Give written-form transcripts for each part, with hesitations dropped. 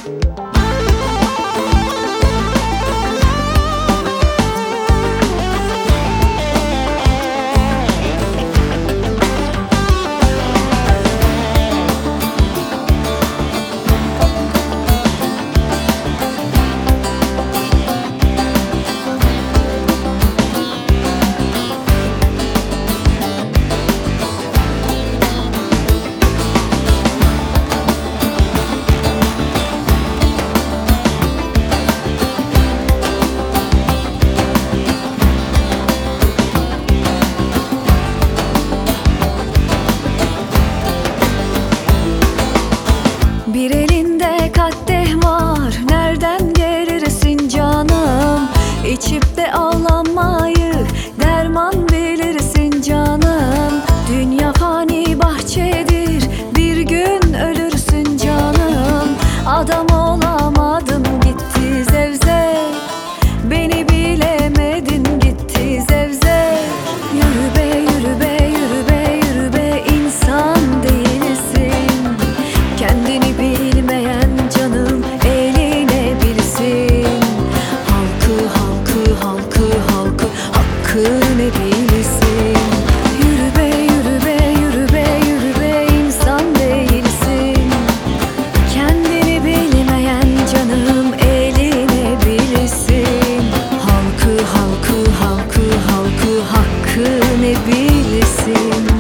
Bir elinde kadeh var, nereden gelirsin canım? İçip de ağlamayı derman bilirsin canım. Dünya fani bahçedir, bir gün ölürsün canım. Adam olamadım gitti zevzek, beni bilemedin gitti zevzek. Yürü be yürü be yürü be yürü be, insan değilsin. Kendini bilmeyen canım eline bilsin. Halkı halkı halkı halkı hakkını bilsin. Yürü be yürü be yürü be yürü be, insan değilsin. Kendini bilmeyen canım eline bilsin. Halkı halkı halkı halkı hakkını bilsin.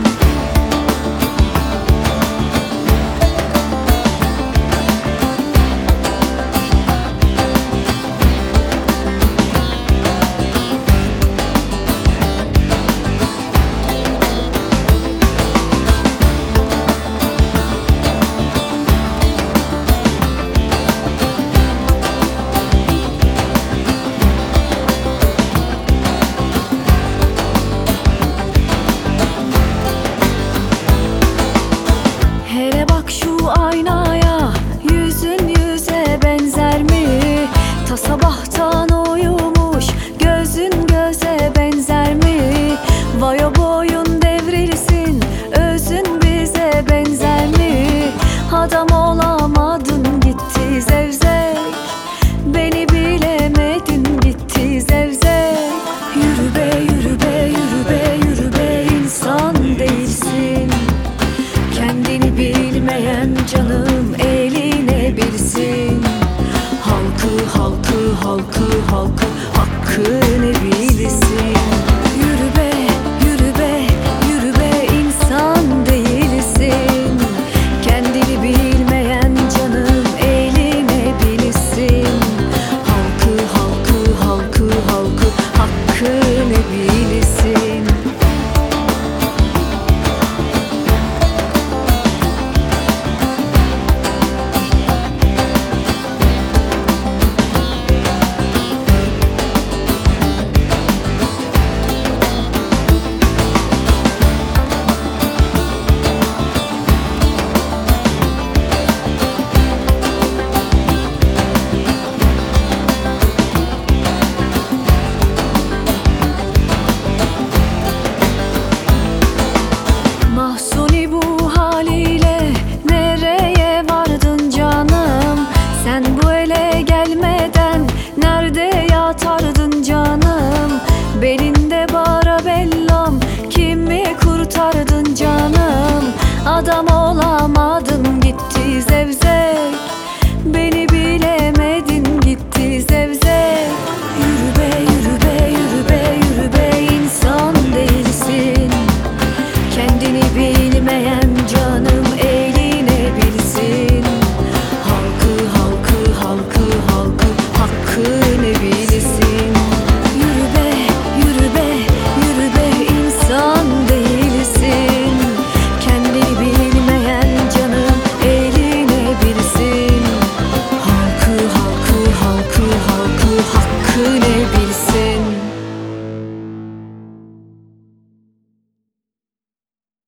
Hele bak şu aynaya, yüzün yüze benzer mi? Ta sabahtan uyumuş, gözün göze benzer mi? Vay o boyun devrilsin, özün bize benzer mi? Adam olamadın gitti zevzek, beni bilemedin gitti zevzek. Yürü be yürü be yürü be yürü be, insan değilsin. Kendini bilmeyen canım eline bilsin. Halkı halkı halkı halkı hakkını bilsin.